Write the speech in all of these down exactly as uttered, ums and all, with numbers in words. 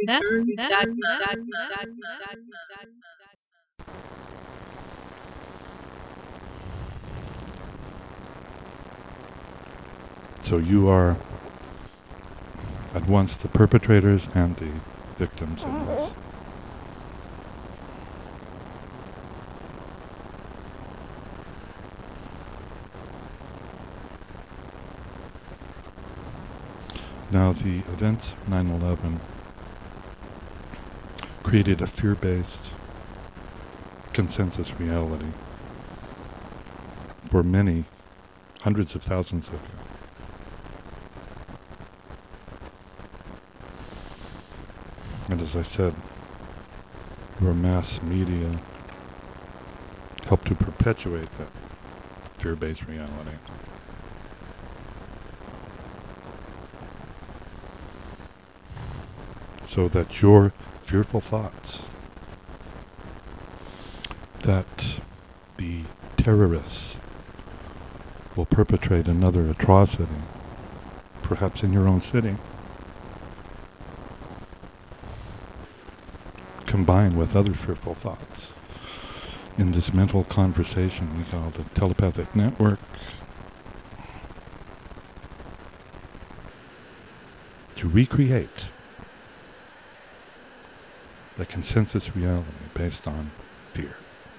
So you are at once the perpetrators and the victims in this. Now the events of nine eleven created a fear-based consensus reality for many, hundreds of thousands of you. And as I said, your mass media helped to perpetuate that fear-based reality. So that your fearful thoughts that the terrorists will perpetrate another atrocity, perhaps in your own city, combine with other fearful thoughts in this mental conversation we call the telepathic network, to recreate the consensus reality based on fear.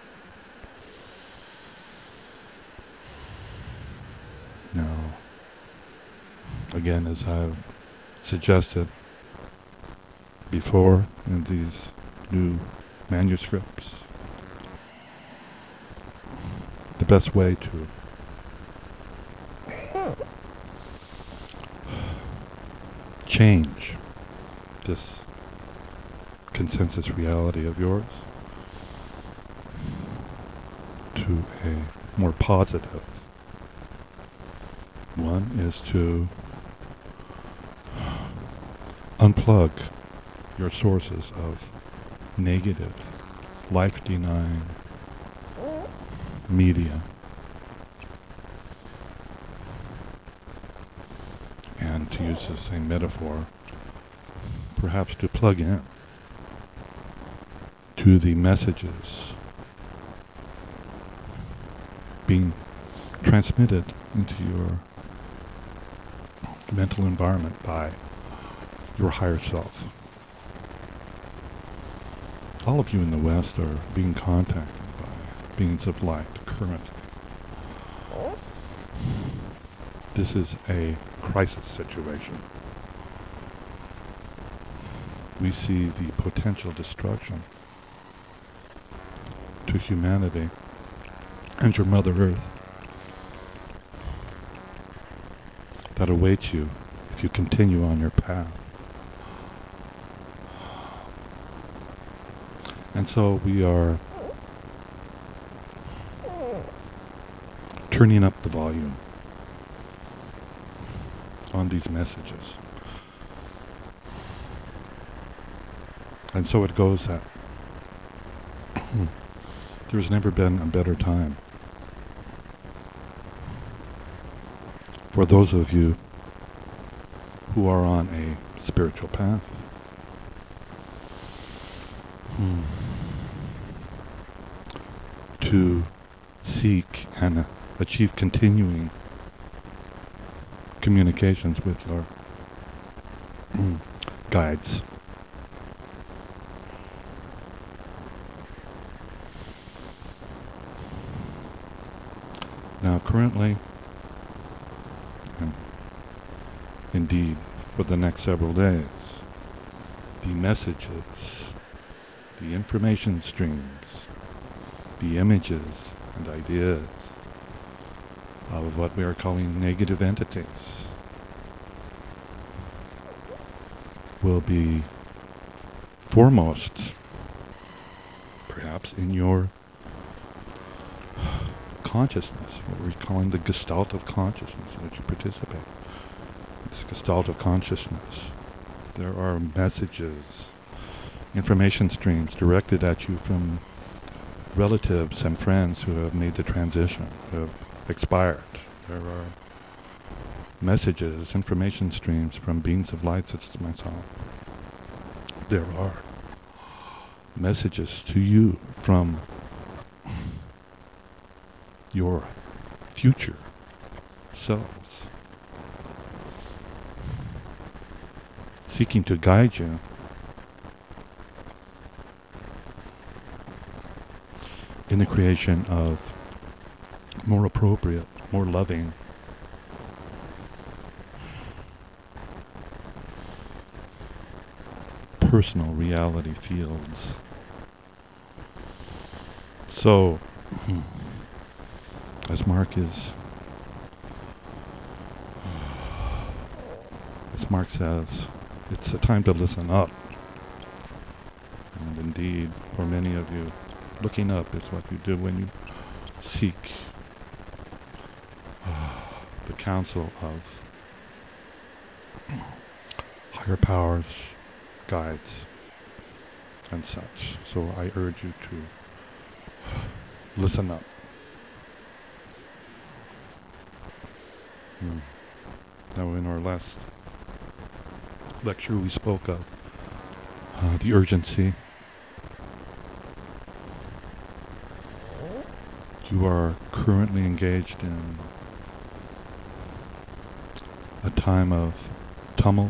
Now, again, as I've suggested before in these new manuscripts, the best way to change this consensus reality of yours to a more positive one is to unplug your sources of negative, life-denying media and, to use the same metaphor, perhaps to plug in to the messages being transmitted into your mental environment by your higher self. All of you in the West are being contacted by beings of light currently. This is a crisis situation. We see the potential destruction to humanity and your Mother Earth that awaits you if you continue on your path. And so we are turning up the volume on these messages. And so it goes that there's never been a better time for those of you who are on a spiritual path. Hmm. To seek and uh, achieve continuing communications with your guides. Now currently, and indeed for the next several days, the messages, the information streams, the images and ideas of what we are calling negative entities will be foremost, perhaps, in your consciousness, what we're calling the gestalt of consciousness in which you participate. This gestalt of consciousness, there are messages, information streams directed at you from relatives and friends who have made the transition, who have expired. There are messages, information streams from beings of light such as myself there are messages to you from your future selves, seeking to guide you in the creation of more appropriate, more loving, personal reality fields. So, as Mark is, as Mark says, it's a time to listen up. And indeed, for many of you, looking up is what you do when you seek uh, the counsel of higher powers, guides, and such. So I urge you to listen up. Mm. Now, in our last lecture, we spoke of uh, the urgency. You are currently engaged in a time of tumult,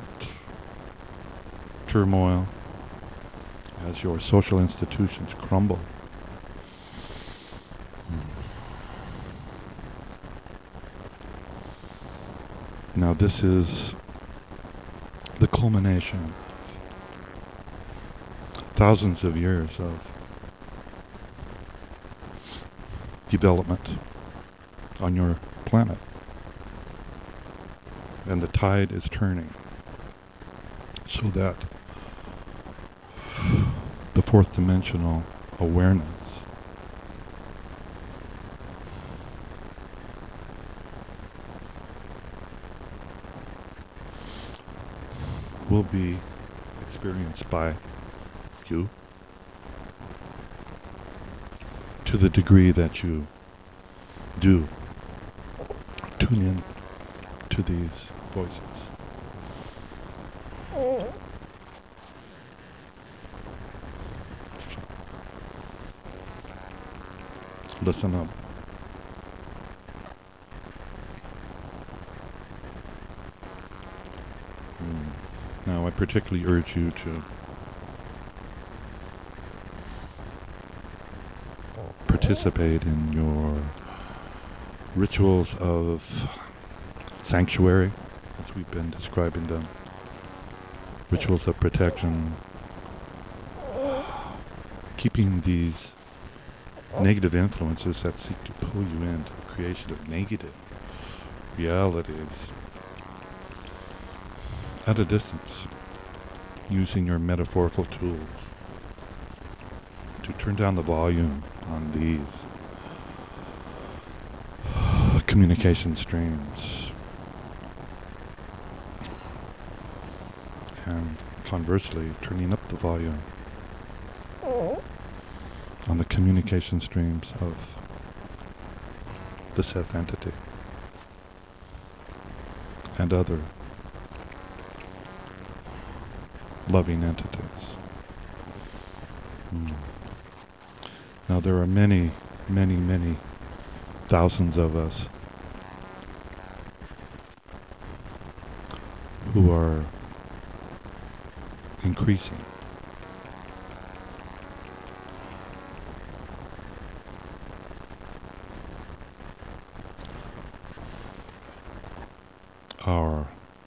turmoil, as your social institutions crumble. Now this is the culmination of thousands of years of development on your planet. And the tide is turning so that the fourth dimensional awareness will be experienced by you to the degree that you do tune in to these voices. Listen up. Mm. Now I particularly urge you to participate in your rituals of sanctuary, as we've been describing them. Rituals of protection. Keeping these negative influences that seek to pull you into the creation of negative realities at a distance, using your metaphorical tools to turn down the volume on these communication streams, and conversely turning up the volume on the communication streams of the Seth entity and other loving entities. Mm. Now there are many, many, many thousands of us who are increasing our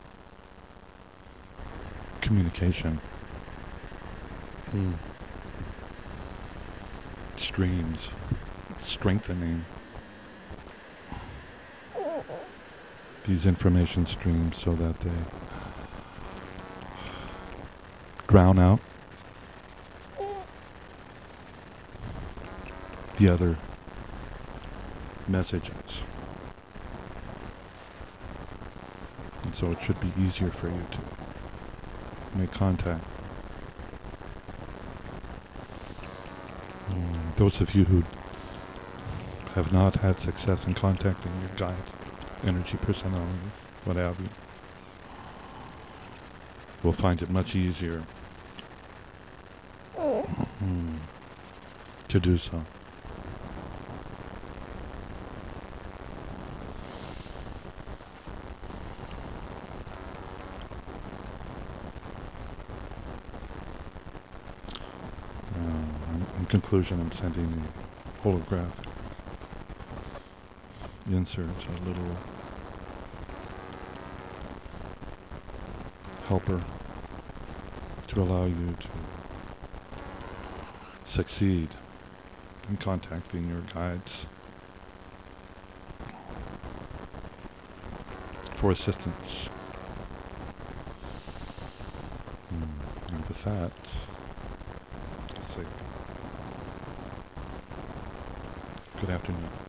communication mm. streams, strengthening these information streams so that they drown out the other messages. And so it should be easier for you to make contact. Mm, those of you who have not had success in contacting your guides, energy personalities, what have you, will find it much easier mm, to do so. Uh, in, in conclusion, I'm sending the holographic inserts, a little helper to allow you to succeed in contacting your guides for assistance. Mm. And with that, I'll say good afternoon.